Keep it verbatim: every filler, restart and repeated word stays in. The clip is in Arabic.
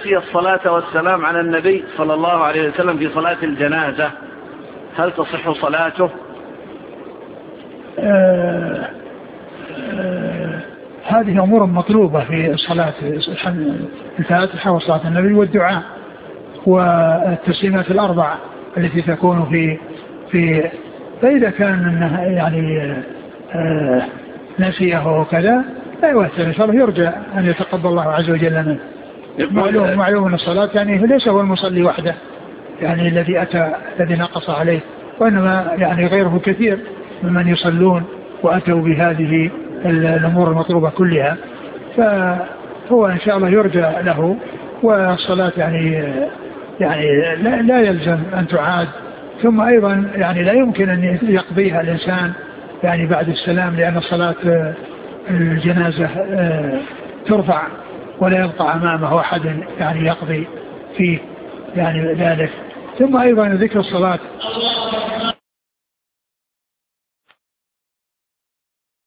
نسي الصلاة والسلام على النبي صلى الله عليه وسلم في صلاة الجنازة هل تصح صلاته؟ آه آه هذه أمور مطلوبة في الصلاة، الفاتحة وصلاة النبي والدعاء والتسليمات الأربع التي تكون في في فإذا كان يعني آه نسيه وكذا لا يؤثر، إن شاء الله يرجى أن يتقبل الله عز وجل منه. معلوم معلوم أن الصلاة يعني ليس هو المصلي وحده يعني الذي أتى الذي نقص عليه، وإنما يعني غيره كثير ممن يصلون وأتوا بهذه الأمور المطلوبة كلها، فهو إن شاء الله يرجى له. والصلاة يعني يعني لا, لا يلزم أن تعاد، ثم أيضا يعني لا يمكن أن يقضيها الإنسان يعني بعد السلام، لأن صلاة الجنازة ترفع ولا يبقى أمامه أحد يعني يقضي فيه يعني ذلك. ثم أيضا ذكر الصلاة